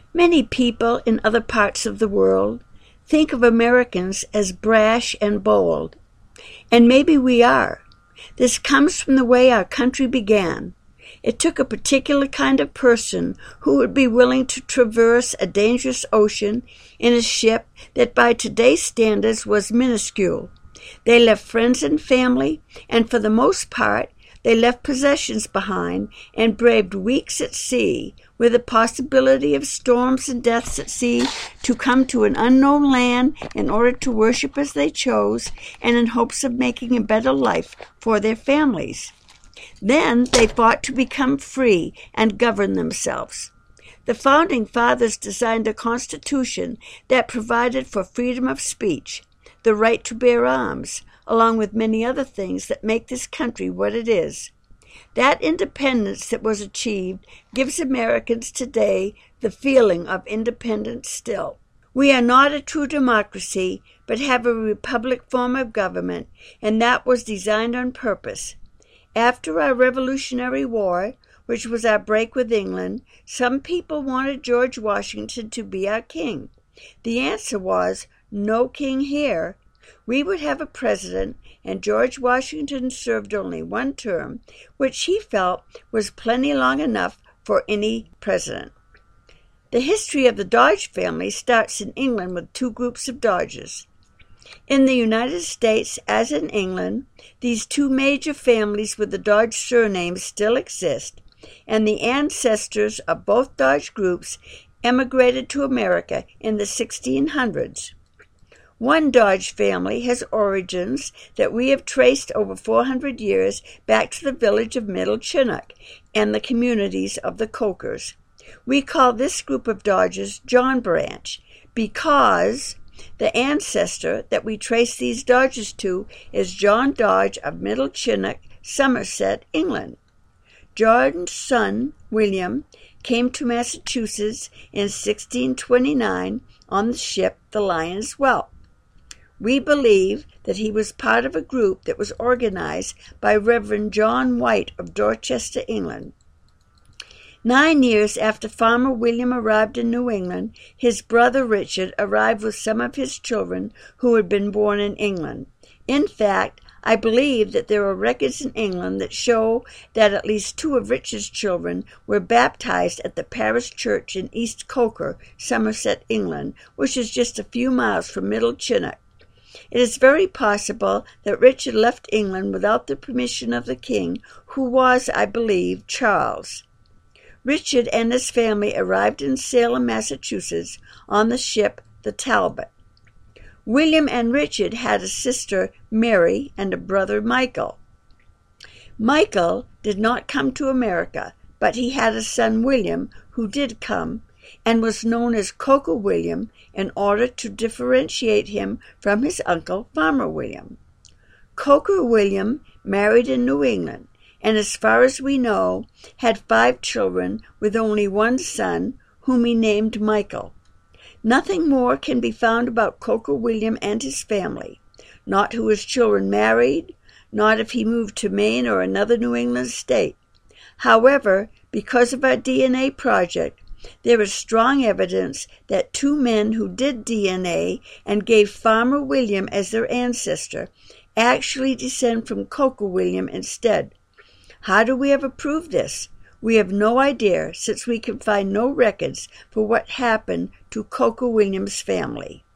Many people in other parts of the world think of Americans as brash and bold, and maybe we are. This comes from the way our country began. It took a particular kind of person who would be willing to traverse a dangerous ocean in a ship that by today's standards was minuscule. They left friends and family, and for the most part, they left possessions behind and braved weeks at sea with the possibility of storms and deaths at sea to come to an unknown land in order to worship as they chose and in hopes of making a better life for their families. Then they fought to become free and govern themselves. The Founding Fathers designed a constitution that provided for freedom of speech, the right to bear arms, along with many other things that make this country what it is. That independence that was achieved gives Americans today the feeling of independence still. We are not a true democracy, but have a republic form of government, and that was designed on purpose. After our Revolutionary War, which was our break with England, some people wanted George Washington to be our king. The answer was, no king here. We would have a president, and George Washington served only one term, which he felt was plenty long enough for any president. The history of the Dodge family starts in England with two groups of Dodges. In the United States, as in England, these two major families with the Dodge surnames still exist, and the ancestors of both Dodge groups emigrated to America in the 1600s. One Dodge family has origins that we have traced over 400 years back to the village of Middle Chinook and the communities of the Cokers. We call this group of Dodges John Branch because the ancestor that we trace these Dodges to is John Dodge of Middle Chinook, Somerset, England. John's son, William, came to Massachusetts in 1629 on the ship the Lion's Whelp. We believe that he was part of a group that was organized by Reverend John White of Dorchester, England. 9 years after Farmer William arrived in New England, his brother Richard arrived with some of his children who had been born in England. In fact, I believe that there are records in England that show that at least 2 of Richard's children were baptized at the parish church in East Coker, Somerset, England, which is just a few miles from Middle Chinook. It is very possible that Richard left England without the permission of the king, who was, I believe, Charles. Richard and his family arrived in Salem, Massachusetts, on the ship the Talbot. William and Richard had a sister, Mary, and a brother, Michael. Michael did not come to America, but he had a son, William, who did come, and was known as Coker William in order to differentiate him from his uncle, Farmer William. Coker William married in New England, and as far as we know, had 5 children with only one son, whom he named Michael. Nothing more can be found about Coker William and his family, not who his children married, not if he moved to Maine or another New England state. However, because of our DNA project, there is strong evidence that 2 men who did DNA and gave Farmer William as their ancestor actually descend from Coker William instead. How do we ever prove this? We have no idea, since we can find no records for what happened to Coker William's family.